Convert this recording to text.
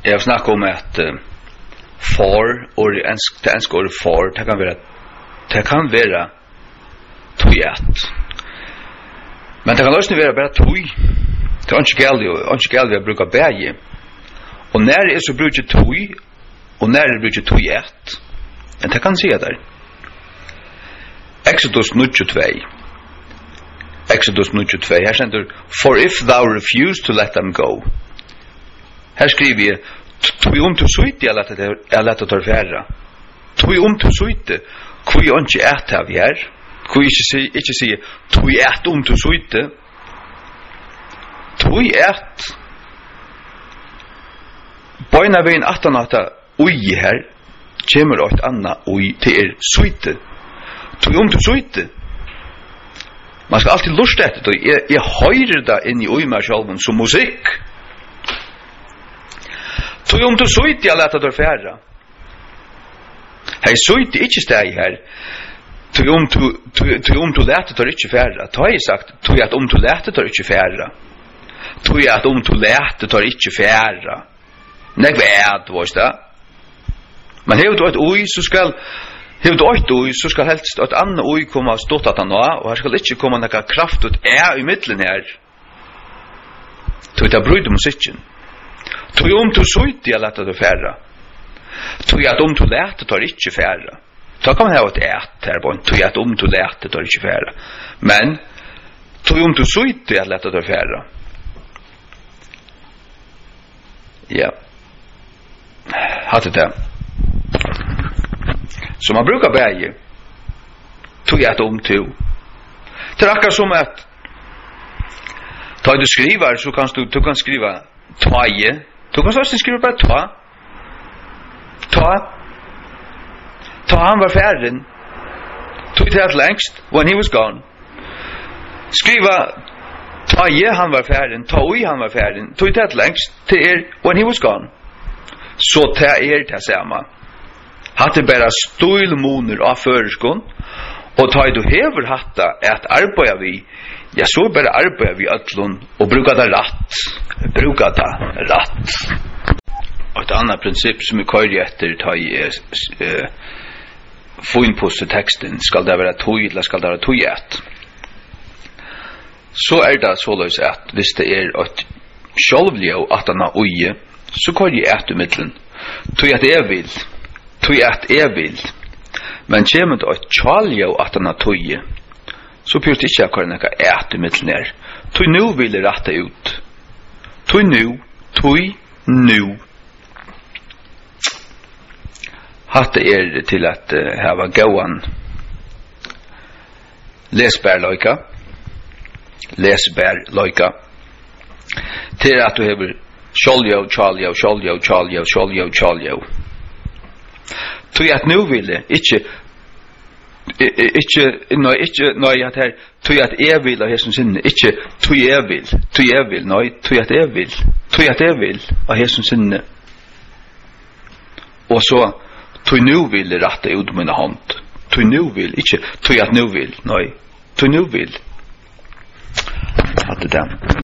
jag snackar om att for och det enska ordet for det kan vara tujat. Men det kan också vara bara tuj. Det är inte gäldigt att bruka bäge. Och när det är så brukar tuj och när det brukar tujat. Men det kan se där. Exodus 92. Här ständer for if thou refuse to let them go. Här skriver jag tui tu suite jag lät det färra. Tui tu suite kui inte äta av här. Kui inte säga tui ät tu suite. Tui ät. Bøyna veien 18 ui her kommer ett annat ui till suite. Tui tu suite. Man ska alltid lusta efter det. Jag höjer det in i ui mig själv som musik. Tui tu suite jag lät det färra. Hej suite inte steg här. Tui tu lät det inte färra. Ta jag sagt tui att tu lät det inte färra. Tui att tu lät det inte färra. Nej vet vad det. Men hur då ett oj så ska helst ett annat oj komma stått att han och här ska inte komma några kraft ut i mitten här. Tui ta brud musiken. Tui tu suite jag lät det färra. Tui att tu lät det inte färra. Så kan man ha ett här på tui att tu lät det inte färra. Men tui tu suite jag lät det färra. Ja. Hade det. Så man brukar bäge. Tog att tu. Det räcker som att tar du skriver så kan du kan skriva taje. Du kan också skriva bara ta han var färdig. Tog det längst when he was gone. Skriva taje han var färdig. Toj han var färdig. Tog det längst till when he was gone. Så det samma. Hatte bara stolmoner av förskon och tar du hever hatta att arbeta vi. Jag så bara arbeta vi allon och brukar det rätt. Och ett annat princip som är kör efter tar i få in på texten ska det vara toj eller ska det vara tojat. Så det så lös att hvis det ett självlio att han har oje så kan ju äta mitten. Toj att är vill. Men kommer det ett chaljo att han har toje. Så pyrt inte jag kan några äta mitten där. Toj nu vill rätta ut. Toj nu. Hatta till att ha gåan. Läsbärlojka. Till att du har Chaljo. Tog att nu ville inte att här tog att är vill och hästen sinne inte tog jag vill nej tog att är vill och hästen sinne och så tog nu vill rätta ut mina hand tog nu vill inte tog att nu vill nej tog nu vill hade den